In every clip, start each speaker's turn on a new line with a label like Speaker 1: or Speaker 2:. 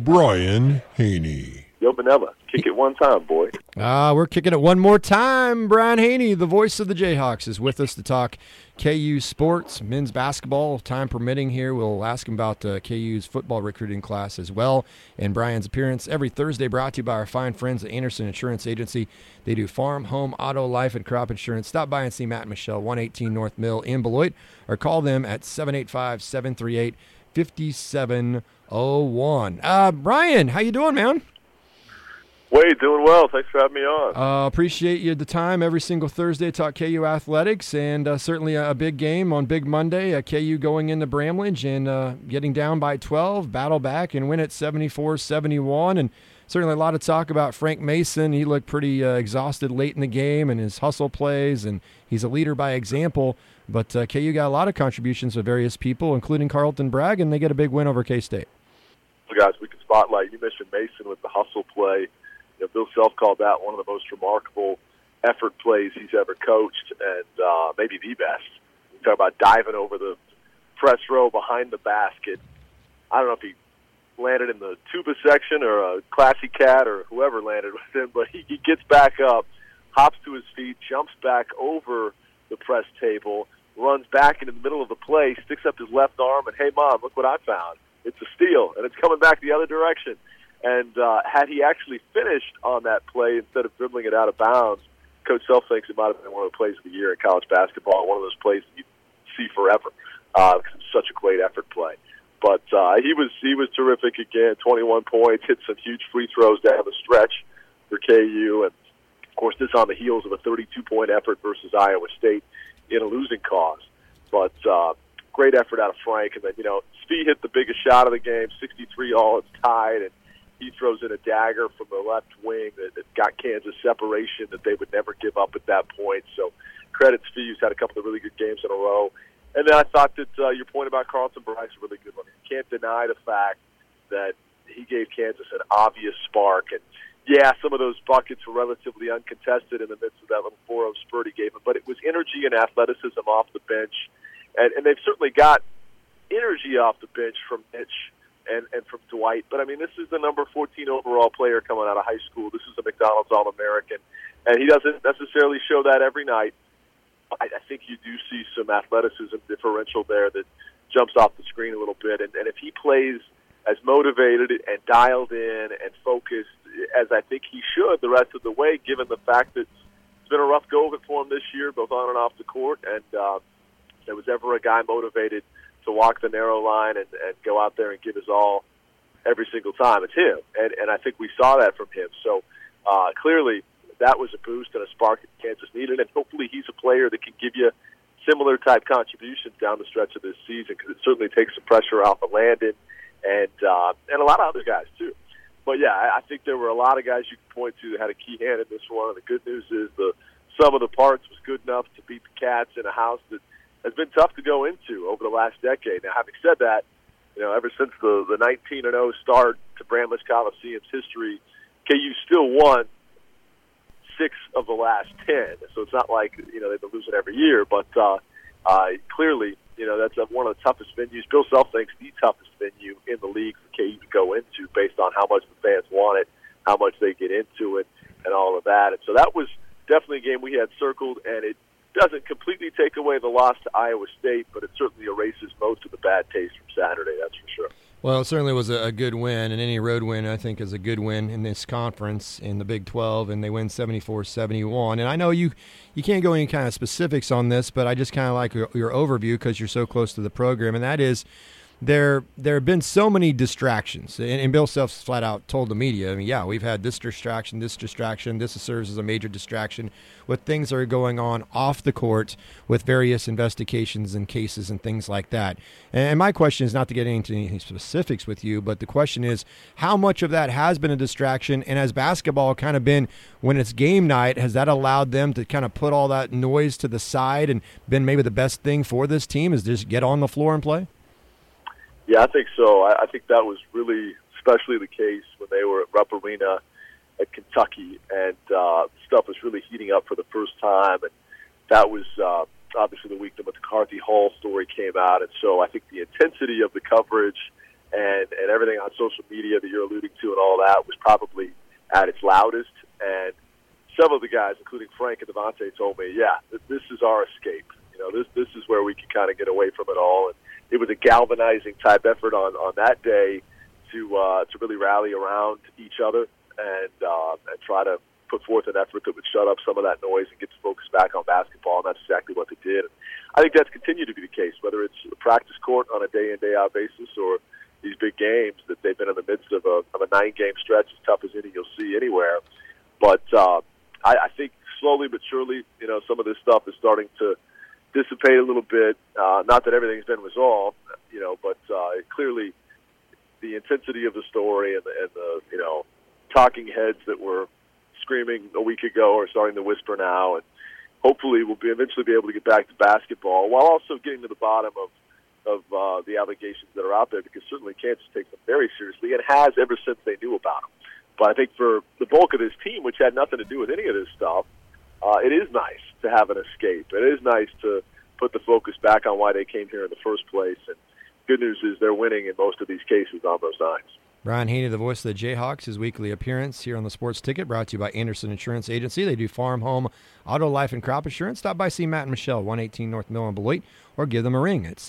Speaker 1: Brian Haney.
Speaker 2: Yo, Manella, kick it one time, boy.
Speaker 3: We're kicking it one more time. Brian Haney, the voice of the Jayhawks, is with us to talk KU sports, men's basketball, time permitting here. We'll ask him about KU's football recruiting class as well. And Brian's appearance every Thursday brought to you by our fine friends at Anderson Insurance Agency. They do farm, home, auto, life, and crop insurance. Stop by and see Matt and Michelle, 118 North Mill in Beloit, or call them at 785-738-5701. Brian, how you doing, man?
Speaker 2: Wade, doing well. Thanks for having me on.
Speaker 3: Appreciate you the time every single Thursday. Talk KU athletics, and certainly a big game on Big Monday. KU going into Bramlage and getting down by 12, battle back and win it 74-71. And certainly a lot of talk about Frank Mason. He looked pretty exhausted late in the game and his hustle plays, and he's a leader by example. But KU got a lot of contributions of various people, including Carlton Bragg, and they get a big win over K-State.
Speaker 2: So guys, we can spotlight. You mentioned Mason with the hustle play. You know, Bill Self called that one of the most remarkable effort plays he's ever coached, and maybe the best. You talk about diving over the press row behind the basket. I don't know if he landed in the tuba section or a classy cat or whoever landed with him, but he gets back up, hops to his feet, jumps back over the press table, runs back into the middle of the play, sticks up his left arm, and, hey, Mom, look what I found. It's a steal, and it's coming back the other direction. And had he actually finished on that play instead of dribbling it out of bounds, Coach Self thinks it might have been one of the plays of the year in college basketball, one of those plays that you see forever because it's such a great effort play. But he was terrific again, 21 points, hit some huge free throws down the stretch for KU. And, of course, this on the heels of a 32-point effort versus Iowa State in a losing cause. But great effort out of Frank. And then, you know, Spee hit the biggest shot of the game, 63 all. It's tied, and he throws in a dagger from the left wing that got Kansas separation that they would never give up at that point. So credit Spee, who's had a couple of really good games in a row. And then I thought that your point about Carlton Bragg's a really good one. You can't deny the fact that he gave Kansas an obvious spark. And, yeah, some of those buckets were relatively uncontested in the midst of that little 4-0 spurt he gave him. But it was energy and athleticism off the bench. And they've certainly got energy off the bench from Mitch and from Dwight. But, I mean, this is the number 14 overall player coming out of high school. This is a McDonald's All-American. And he doesn't necessarily show that every night. I think you do see some athleticism differential there that jumps off the screen a little bit. And if he plays as motivated and dialed in and focused as I think he should the rest of the way, given the fact that it's been a rough go of it for him this year, both on and off the court, and there was ever a guy motivated to walk the narrow line and go out there and give his all every single time, it's him. And I think we saw that from him. So clearly that was a boost and a spark that Kansas needed, and hopefully he's a player that can give you similar type contributions down the stretch of this season, because it certainly takes some pressure off of Landon and a lot of other guys too. But yeah, I think there were a lot of guys you could point to that had a key hand in this one. And the good news is the sum of the parts was good enough to beat the Cats in a house that has been tough to go into over the last decade. Now, having said that, you know, ever since the 19-0 start to Bramlage Coliseum's history, KU still won 6 of the last 10. So it's not like, you know, they've been losing every year, but clearly, you know, that's one of the toughest venues. Bill Self thinks the toughest venue in the league for KU to go into based on how much the fans want it, how much they get into it, and all of that. And so that was definitely a game we had circled, and it doesn't completely take away the loss to Iowa State, but it certainly erases most of the bad taste from Saturday, that's for sure.
Speaker 3: Well, it certainly was a good win, and any road win, I think, is a good win in this conference in the Big 12, and they win 74-71. And I know you can't go any kind of specifics on this, but I just kind of like your overview because you're so close to the program, and that is there have been so many distractions. And Bill Self flat out told the media, I mean, yeah, we've had this distraction. This serves as a major distraction with things that are going on off the court with various investigations and cases and things like that. And my question is not to get into any specifics with you, but the question is how much of that has been a distraction, and has basketball kind of been, when it's game night, has that allowed them to kind of put all that noise to the side and been maybe the best thing for this team is just get on the floor and play?
Speaker 2: Yeah, I think so. I think that was really especially the case when they were at Rupp Arena at Kentucky, and stuff was really heating up for the first time. And that was obviously the week the McCarthy Hall story came out. And so I think the intensity of the coverage and everything on social media that you're alluding was probably at its loudest. And several of the guys, including Frank and Devontae, told me, this is our escape. This is where we can kind of get away from it all. And it was a galvanizing type effort on that day to really rally around each other and try to put forth an effort that would shut up some of that noise and get the focus back on basketball, and that's exactly what they did. And I think that's continued to be the case, whether it's a practice court on a day-in, day-out basis or these big games that they've been in the midst of a 9-game stretch as tough as any you'll see anywhere. But I think slowly but surely, some of this stuff is starting to dissipate a little bit. Not that everything's been resolved, but clearly the intensity of the story and the talking heads that were screaming a week ago are starting to whisper now, and hopefully we'll eventually be able to get back to basketball while also getting to the bottom of the allegations that are out there, because certainly Kansas takes them very seriously and has ever since they knew about them. But I think for the bulk of this team, which had nothing to do with any of this stuff, it is nice to have an escape. It is nice to put the focus back on why they came here in the first place. And good news is they're winning in most of these cases on those nines.
Speaker 3: Brian Haney, the voice of the Jayhawks, his weekly appearance here on the Sports Ticket, brought to you by Anderson Insurance Agency. They do farm, home, auto, life, and crop insurance. Stop by, see Matt and Michelle, 118 North Mill in Beloit, or give them a ring at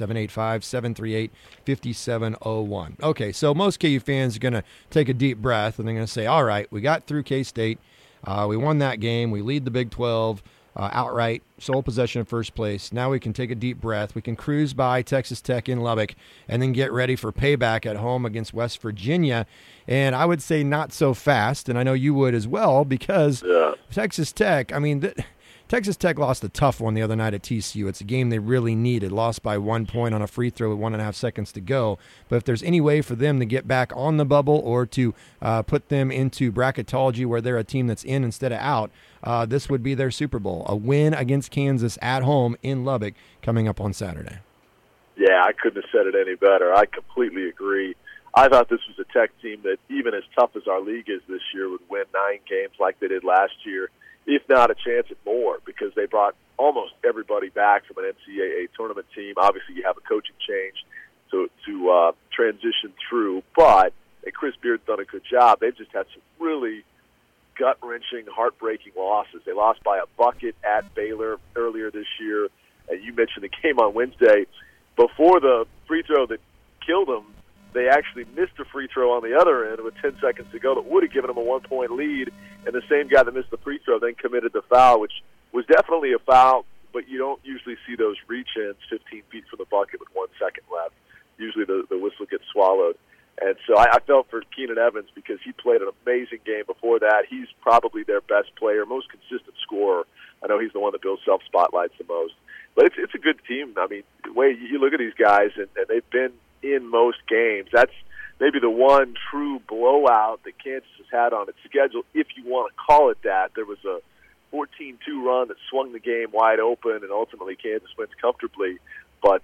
Speaker 3: 785-738-5701. Okay, so most KU fans are going to take a deep breath, and they're going to say, all right, we got through K-State. We won that game. We lead the Big 12 outright, sole possession of first place. Now we can take a deep breath. We can cruise by Texas Tech in Lubbock and then get ready for payback at home against West Virginia. And I would say not so fast, and I know you would as well, because Texas Tech, Texas Tech lost a tough one the other night at TCU. It's a game they really needed. Lost by 1 point on a free throw with 1.5 seconds to go. But if there's any way for them to get back on the bubble or to put them into bracketology where they're a team that's in instead of out, this would be their Super Bowl. A win against Kansas at home in Lubbock coming up on Saturday.
Speaker 2: Yeah, I couldn't have said it any better. I completely agree. I thought this was a Tech team that, even as tough as our league is this year, would win 9 games like they did last year, if not a chance at more, because they brought almost everybody back from an NCAA tournament team. Obviously, you have a coaching change to transition through, but Chris Beard's done a good job. They've just had some really gut-wrenching, heartbreaking losses. They lost by a bucket at Baylor earlier this year. You mentioned the game on Wednesday. Before the free throw that killed them, they actually missed a free throw on the other end with 10 seconds to go that would have given them a 1-point lead, and the same guy that missed the free throw then committed the foul, which was definitely a foul, but you don't usually see those reach-ins 15 feet from the bucket with 1 second left. Usually the whistle gets swallowed. And so I felt for Keenan Evans because he played an amazing game before that. He's probably their best player, most consistent scorer. I know he's the one that Bill Self spotlights the most. But it's a good team. I mean, the way you look at these guys, and they've been in most games. That's maybe the one true blowout that Kansas has had on its schedule, if you want to call it that. There was a 14-2 run that swung the game wide open, and ultimately Kansas wins comfortably. But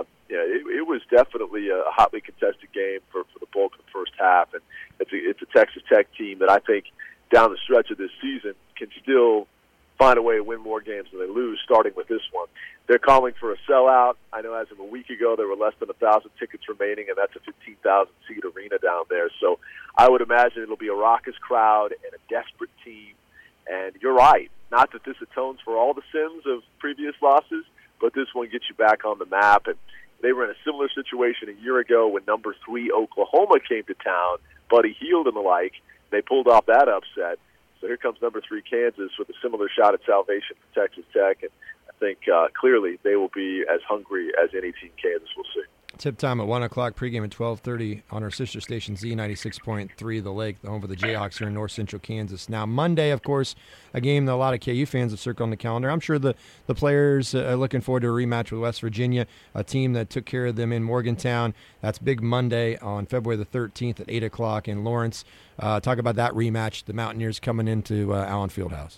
Speaker 2: it was definitely a hotly contested game for the bulk of the first half, and it's a Texas Tech team that I think down the stretch of this season can still find a way to win more games than they lose, starting with this one. They're calling for a sellout. I know as of a week ago there were less than 1,000 tickets remaining, and that's a 15,000-seat arena down there. So I would imagine it'll be a raucous crowd and a desperate team. And you're right. Not that this atones for all the sins of previous losses, but this one gets you back on the map. And they were in a similar situation a year ago when number 3 Oklahoma came to town, Buddy Hield and the like. They pulled off that upset. So here comes number 3 Kansas with a similar shot at salvation for Texas Tech. And I think clearly they will be as hungry as any team Kansas will see.
Speaker 3: Tip time at 1 o'clock, pregame at 12:30 on our sister station Z96.3 The Lake, the home of the Jayhawks here in north central Kansas. Now, Monday, of course, a game that a lot of KU fans have circled on the calendar. I'm sure the players are looking forward to a rematch with West Virginia, a team that took care of them in Morgantown. That's Big Monday on February the 13th at 8 o'clock in Lawrence. Talk about that rematch, the Mountaineers coming into Allen Fieldhouse.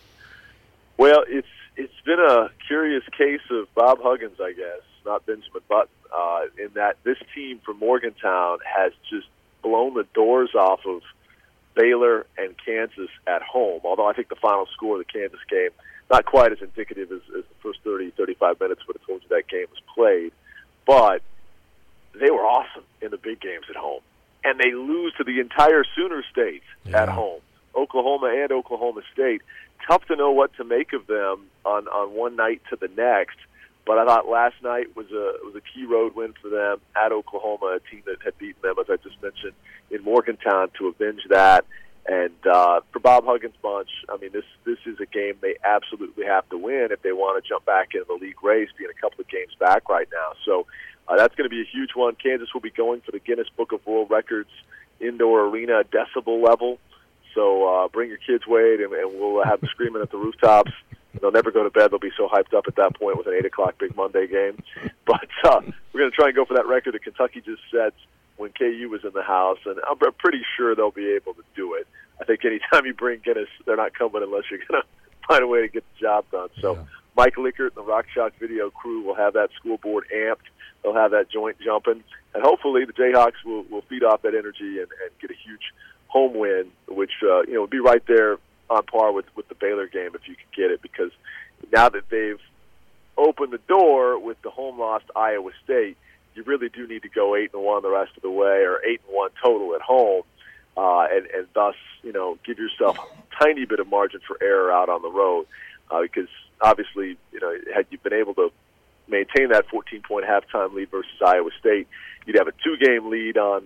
Speaker 2: Well, it's been a curious case of Bob Huggins, I guess, not Benjamin Button, in that this team from Morgantown has just blown the doors off of Baylor and Kansas at home, although I think the final score of the Kansas game, not quite as indicative as the first 30, 35 minutes would have told you that game was played, but they were awesome in the big games at home. and they lose to the entire Sooner State at home, Oklahoma and Oklahoma State. Tough to know what to make of them on one night to the next. But I thought last night was a key road win for them at Oklahoma, a team that had beaten them, as I just mentioned, in Morgantown, to avenge that. And for Bob Huggins' bunch, I mean, this is a game they absolutely have to win if they want to jump back into the league race, being a couple of games back right now. So that's going to be a huge one. Kansas will be going for the Guinness Book of World Records indoor arena decibel level. So bring your kids, Wade, and we'll have them screaming at the rooftops. They'll never go to bed. They'll be so hyped up at that point with an 8 o'clock Big Monday game. But we're going to try and go for that record that Kentucky just set when KU was in the house, and I'm pretty sure they'll be able to do it. I think anytime you bring Guinness, they're not coming unless you're going to find a way to get the job done. So Mike Lickert and the Rock Shock video crew will have that school board amped. They'll have that joint jumping. And hopefully the Jayhawks will feed off that energy and get a huge home win, which would be right there on par with the Baylor game if you could get it, because now that they've opened the door with the home loss to Iowa State, you really do need to go 8-1 the rest of the way, or 8-1 total at home, and thus, give yourself a tiny bit of margin for error out on the road, because obviously, had you been able to maintain that 14-point halftime lead versus Iowa State, you'd have a 2-game lead on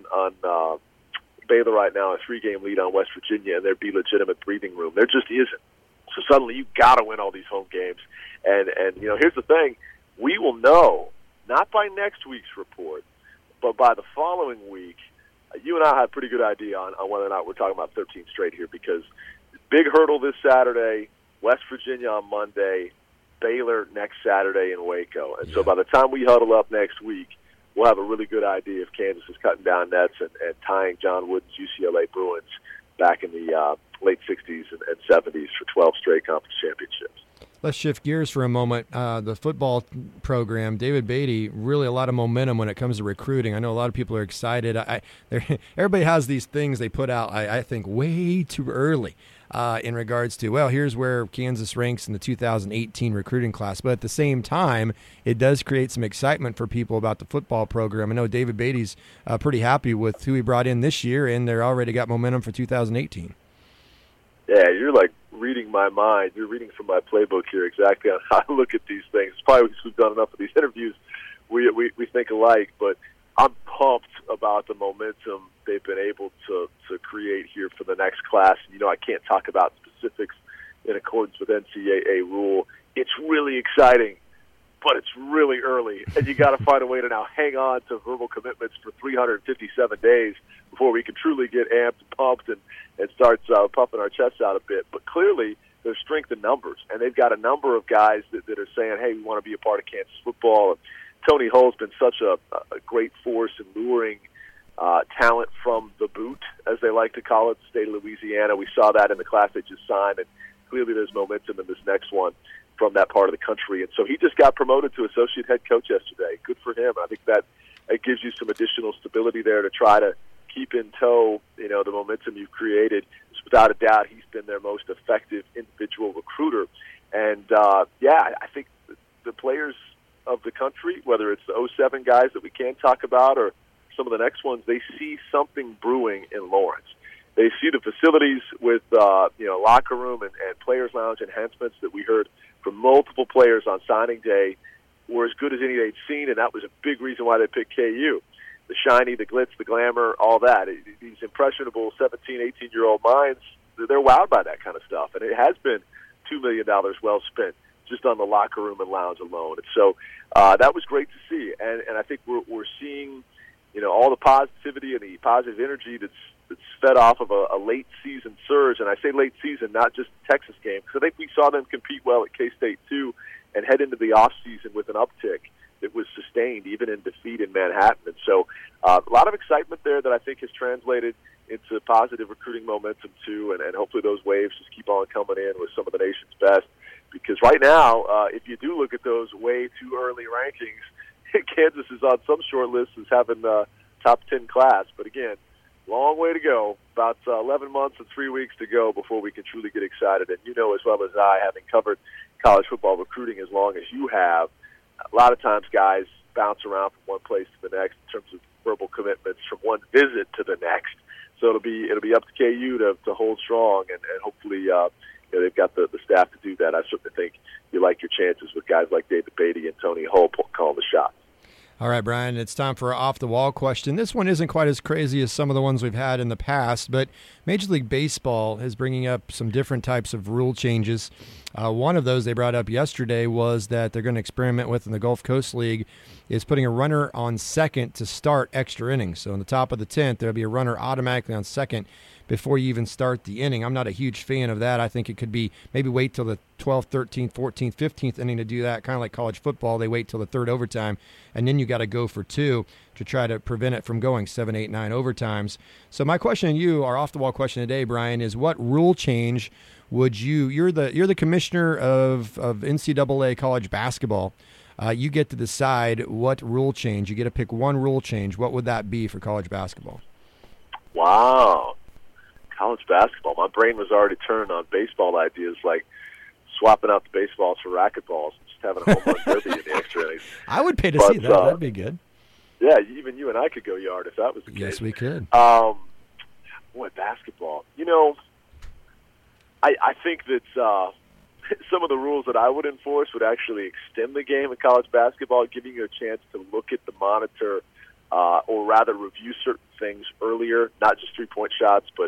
Speaker 2: Baylor right now, a 3-game lead on West Virginia, and there'd be legitimate breathing room. There just isn't. So suddenly you've got to win all these home games. And here's the thing. We will know, not by next week's report, but by the following week. You and I have a pretty good idea on whether or not we're talking about 13 straight here, because big hurdle this Saturday, West Virginia on Monday, Baylor next Saturday in Waco. And so by the time we huddle up next week, we'll have a really good idea if Kansas is cutting down nets and tying John Wooden's UCLA Bruins back in the late 60s and 70s for 12 straight conference championships.
Speaker 3: Let's shift gears for a moment. The football program, David Beatty, really a lot of momentum when it comes to recruiting. I know a lot of people are excited. Everybody has these things they put out, I think, way too early in regards to, well, here's where Kansas ranks in the 2018 recruiting class. But at the same time, it does create some excitement for people about the football program. I know David Beatty's pretty happy with who he brought in this year, and they're already got momentum for 2018.
Speaker 2: Yeah, you're like reading my mind. You're reading from my playbook here exactly on how I look at these things. It's probably because we've done enough of these interviews, we think alike, but I'm pumped about the momentum they've been able to create here for the next class. I can't talk about specifics in accordance with NCAA rule. It's really exciting, but it's really early, and you got to find a way to now hang on to verbal commitments for 357 days before we can truly get amped and pumped and start puffing our chests out a bit. But clearly, there's strength in numbers, and they've got a number of guys that are saying, hey, we want to be a part of Kansas football. And Tony Hull's been such a great force in luring talent from the boot, as they like to call it, the state of Louisiana. We saw that in the class they just signed, and clearly there's momentum in this next one from that part of the country. And so he just got promoted to associate head coach yesterday. Good for him. I think that it gives you some additional stability there to try to keep in tow, the momentum you've created. Without a doubt, he's been their most effective individual recruiter. And, I think the players of the country, whether it's the 07 guys that we can talk about or some of the next ones, they see something brewing in Lawrence. They see the facilities with, locker room and players' lounge enhancements that we heard from multiple players on signing day were as good as any they'd seen, and that was a big reason why they picked KU. The shiny, the glitz, the glamour, all that. These impressionable 17, 18-year-old minds, they're wowed by that kind of stuff. And it has been $2 million well spent just on the locker room and lounge alone. And so that was great to see. And I think we're seeing, all the positivity and the positive energy that's fed off of a late-season surge. And I say late season, not just the Texas game, because I think we saw them compete well at K-State too and head into the off-season with an uptick that was sustained even in defeat in Manhattan. And so a lot of excitement there that I think has translated into positive recruiting momentum too, and hopefully those waves just keep on coming in with some of the nation's best. Because right now, if you do look at those way too early rankings, Kansas is on some short lists as having top 10 class. But again, long way to go. About 11 months and 3 weeks to go before we can truly get excited. And as well as I, having covered college football recruiting as long as you have, a lot of times guys bounce around from one place to the next in terms of verbal commitments from one visit to the next. So it'll be up to KU to hold strong, and hopefully they've got the staff to do that. I certainly think you like your chances with guys like David Beatty and Tony Hull calling the shots.
Speaker 3: All right, Brian, it's time for an off-the-wall question. This one isn't quite as crazy as some of the ones we've had in the past, but Major League Baseball is bringing up some different types of rule changes. One of those they brought up yesterday was that they're going to experiment with in the Gulf Coast League is putting a runner on second to start extra innings. So in the top of the 10th, there'll be a runner automatically on second before you even start the inning. I'm not a huge fan of that. I think it could be maybe wait till the 12th, 13th, 14th, 15th inning to do that, kind of like college football. They wait till the third overtime, and then you got to go for two to try to prevent it from going 7, 8, 9 overtimes. So my question to you, our off-the-wall question today, Brian, is what rule change would you're the commissioner of NCAA college basketball. You get to decide what rule change. You get to pick one rule change. What would that be for college basketball?
Speaker 2: Wow. College basketball. My brain was already turned on baseball ideas like swapping out the baseballs for racquetballs and just having a home run derby in the extra innings.
Speaker 3: I would pay to see that. That'd be good.
Speaker 2: Yeah, even you and I could go yard if that was the case.
Speaker 3: Yes, we could.
Speaker 2: Boy, basketball. I think that some of the rules that I would enforce would actually extend the game in college basketball, giving you a chance to look at the monitor or rather review certain things earlier, not just three-point shots, but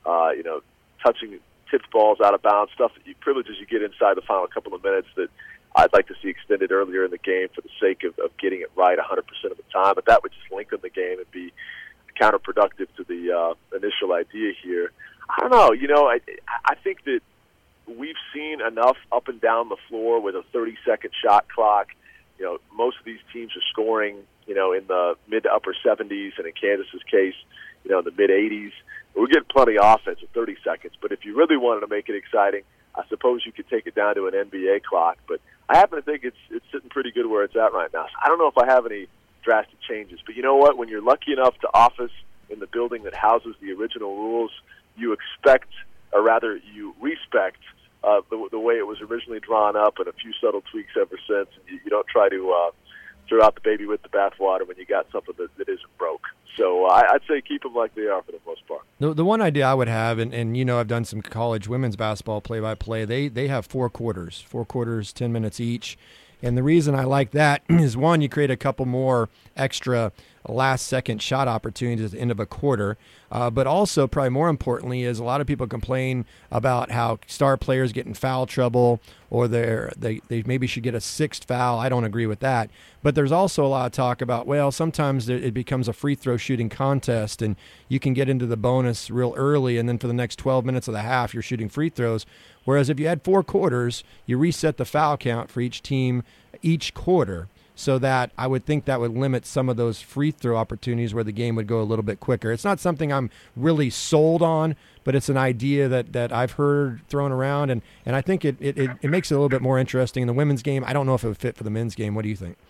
Speaker 2: touching tipped balls out of bounds, privileges you get inside the final couple of minutes that I'd like to see extended earlier in the game for the sake of getting it right 100% of the time. But that would just lengthen the game and be counterproductive to the initial idea here. I don't know. I think that we've seen enough up and down the floor with a 30-second shot clock. Most of these teams are scoring, in the mid to upper 70s, and in Kansas's case, in the mid 80s. We're getting plenty of offense at 30 seconds. But if you really wanted to make it exciting, I suppose you could take it down to an NBA clock. But I happen to think it's sitting pretty good where it's at right now. So I don't know if I have any drastic changes. But you know what? When you're lucky enough to office in the building that houses the original rules, you expect, or rather you respect, the way it was originally drawn up and a few subtle tweaks ever since. And you don't try to throw out the baby with the bathwater when you got something that isn't broke. So I'd say keep them like they are for the most part.
Speaker 3: The one idea I would have, and I've done some college women's basketball play-by-play, they have 4 quarters, 10 minutes each. And the reason I like that is, one, you create a couple more extra last-second shot opportunities at the end of a quarter. But also, probably more importantly, is a lot of people complain about how star players get in foul trouble or they maybe should get a 6th foul. I don't agree with that. But there's also a lot of talk about, well, sometimes it becomes a free throw shooting contest, and you can get into the bonus real early, and then for the next 12 minutes of the half, you're shooting free throws. Whereas if you had 4 quarters, you reset the foul count for each team each quarter, so that I would think that would limit some of those free throw opportunities where the game would go a little bit quicker. It's not something I'm really sold on, but it's an idea that I've heard thrown around, and I think it makes it a little bit more interesting. In the women's game, I don't know if it would fit for the men's game. What do you think?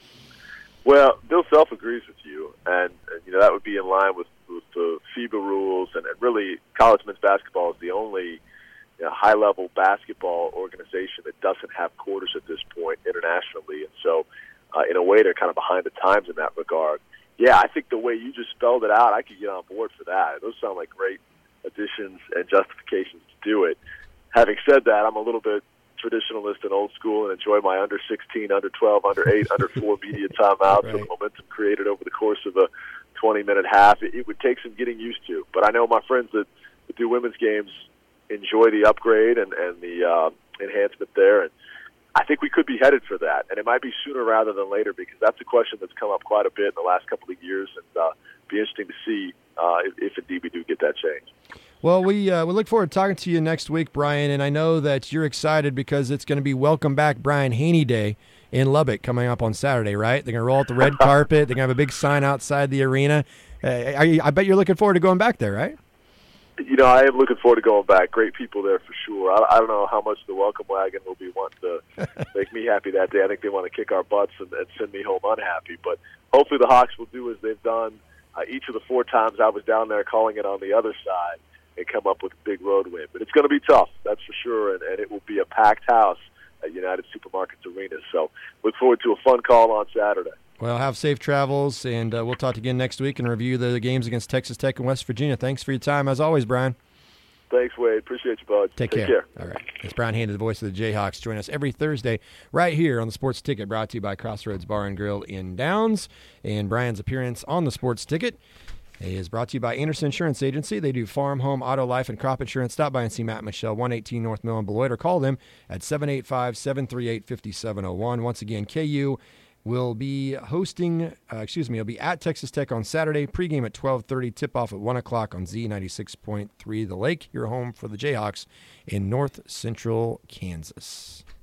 Speaker 2: Well, Bill Self agrees with you, and that would be in line with the FIBA rules, and really college men's basketball is the only high-level basketball organization that doesn't have quarters at this point internationally, and so in a way they're kind of behind the times in that regard. Yeah, I think the way you just spelled it out, I could get on board for that. Those sound like great additions and justifications to do it. Having said that, I'm a little bit traditionalist and old school and enjoy my under 16, under 12, under 8, under 4 media timeouts and the momentum created over the course of a 20-minute half. It would take some getting used to, but I know my friends that do women's games enjoy the upgrade and the enhancement there, and I think we could be headed for that, and it might be sooner rather than later, because that's a question that's come up quite a bit in the last couple of years, and be interesting to see if indeed we do get that change.
Speaker 3: Well, we look forward to talking to you next week, Brian, and I know that you're excited because it's going to be Welcome Back Brian Haney Day in Lubbock coming up on Saturday, right? They're going to roll out the red carpet. They're going to have a big sign outside the arena. I bet you're looking forward to going back there, right?
Speaker 2: I am looking forward to going back. Great people there for sure. I don't know how much the welcome wagon will be wanting to make me happy that day. I think they want to kick our butts and send me home unhappy. But hopefully the Hawks will do as they've done each of the 4 times I was down there calling it on the other side and come up with a big road win. But it's going to be tough, that's for sure, and it will be a packed house at United Supermarkets Arena. So look forward to a fun call on Saturday.
Speaker 3: Well, have safe travels, and we'll talk again next week and review the games against Texas Tech and West Virginia. Thanks for your time, as always, Brian.
Speaker 2: Thanks, Wade. Appreciate you, bud.
Speaker 3: Take care. All right. It's Brian Haney, the voice of the Jayhawks. Join us every Thursday right here on the Sports Ticket, brought to you by Crossroads Bar and Grill in Downs. And Brian's appearance on the Sports Ticket is brought to you by Anderson Insurance Agency. They do farm, home, auto, life, and crop insurance. Stop by and see Matt and Michelle, 118 North Mill in Beloit, or call them at 785-738-5701. Once again, KU will be will be at Texas Tech on Saturday. Pregame at 12:30, tip-off at 1 o'clock on Z96.3 The Lake, your home for the Jayhawks in north central Kansas.